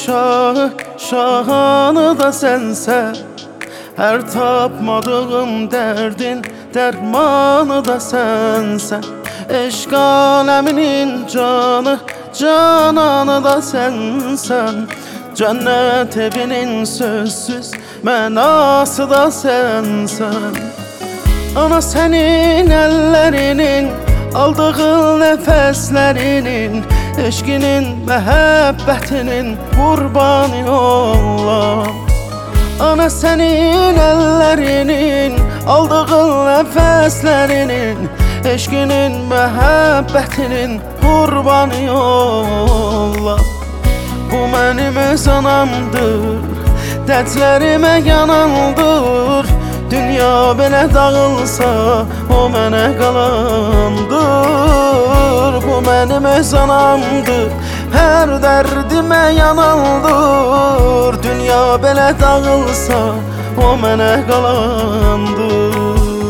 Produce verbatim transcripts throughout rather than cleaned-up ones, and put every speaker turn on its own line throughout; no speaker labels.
şahı, şahanı da sensən. Hər tapmadığım dərdin dərmanı da sənsən. Eşq aləminin canı, cananı da sənsən. Cənnət evinin sözsüz mənası da sənsən. Ana sənin əllərinin, aldığın nəfəslərinin, eşqinin, məhəbbətinin qurbanı olam. Ana sənin əllərinin, aldığın nəfəslərinin, eşqinin, məhəbbətinin qurbanı olam. Bu mənim öz anamdır, dərdlərimə yanandır. Dünya belə dağılsa, o mənə qalandır. Bu mənim öz anamdır, hər dərdimə yanaldır. Dünya belə dağılsa, o mənə qalandır.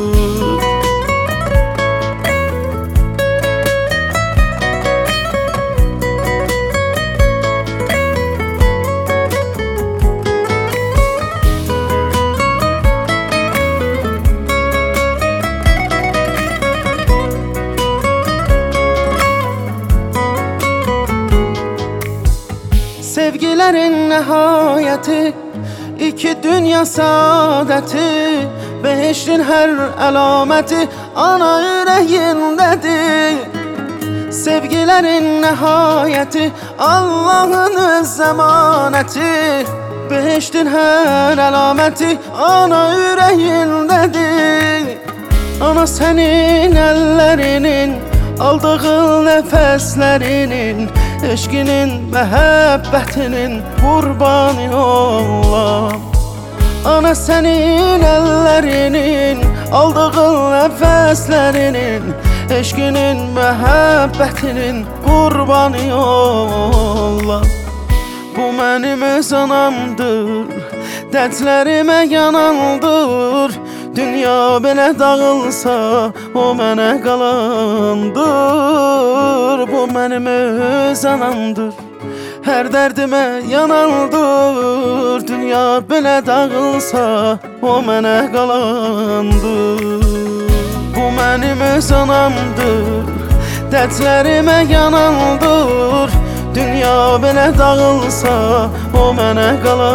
Sevgilərin nəhayəti, iki dünya saadəti, behiştin hər əlaməti ana ürəyindədir. Sevgilərin nəhayəti, Allahın öz zəmanəti, behiştin hər əlaməti ana ürəyindədir. Ana sənin əllərinin, aldığın nəfəslərinin, eşqinin, məhəbbətinin qurbanı olam. Ana sənin əllərinin, aldığın nəfəslərinin, eşqinin, məhəbbətinin qurbanı olam. Bu mənim öz anamdır, dərdlərimə yanandır. Dünya belə dağılsa, o mənə qalandır. Bu mənim öz anamdır, hər dərdimə yanaldır. Dünya belə dağılsa, o mənə qalandır. Bu mənim öz anamdır, dərdlərimə yanaldır. Dünya belə dağılsa, o mənə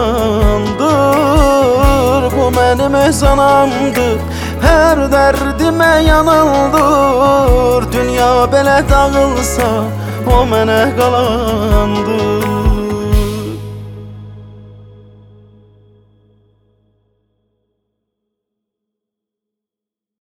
qalandır. Bu mənim öz anamdır, hər dərdimə yanaldır. Dünya belə dağılsa, o mənə qalandır.